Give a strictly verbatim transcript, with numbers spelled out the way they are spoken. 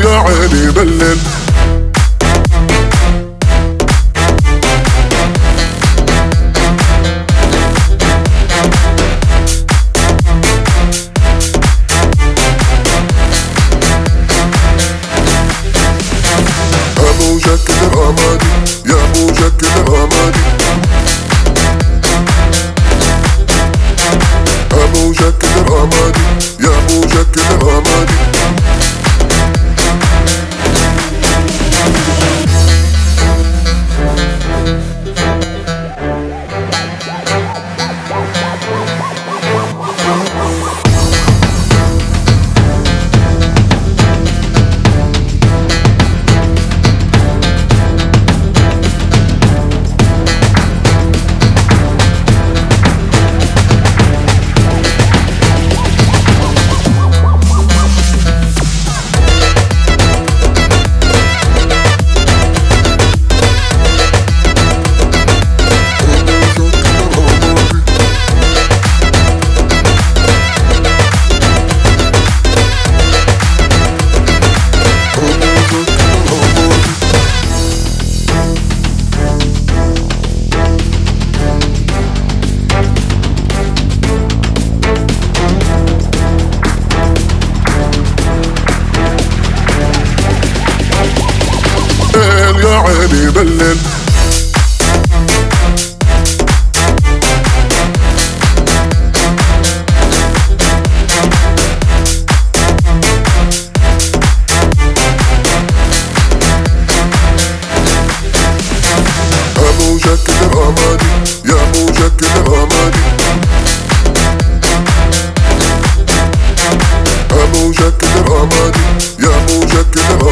يا عيني بلل. ابو جكد الرمادي يا ابو جكد الرمادي، ابو جكد الرمادي يا ابو جكد الرمادي. يا عيني بلل. ابو جكد الرمادي يا ابو جكد الرمادي، ابو جكد الرمادي يا ابو جكد الرمادي.